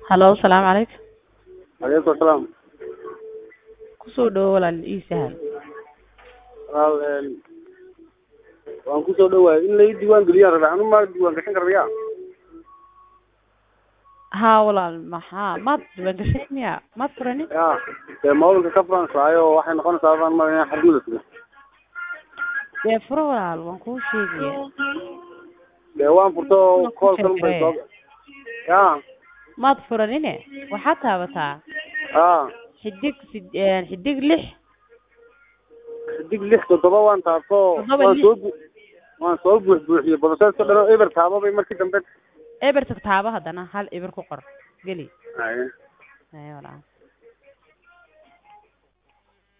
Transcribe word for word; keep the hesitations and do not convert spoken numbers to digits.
Hello, السلام عليكم. عليكم السلام. Kusoo dhawo walaal ii sahal. Walaal waan ku soo dhawaay in la ii diiwaan geliyo rabaa anu ma diiwaan gashan karayaa. Haa walaal maxaa maad diiwaan gashan miya maad furani? yaa ee moolka ka faransayo waxay noqonaysaa baan ma inaan xarmuda tugo. Dee furo walaal waan kuu sheegaya. Dee waan furto call kan bay soo yaa maad furanine waxaad taabataa aa xidig sid- xidig lix dig lix toddoba waan taabto waan soo waan soo buux buuxiyo process ka dhano eber taabo bay markii dambe eber tagtaaba haddana hal eber ku qor geli ay ay walaal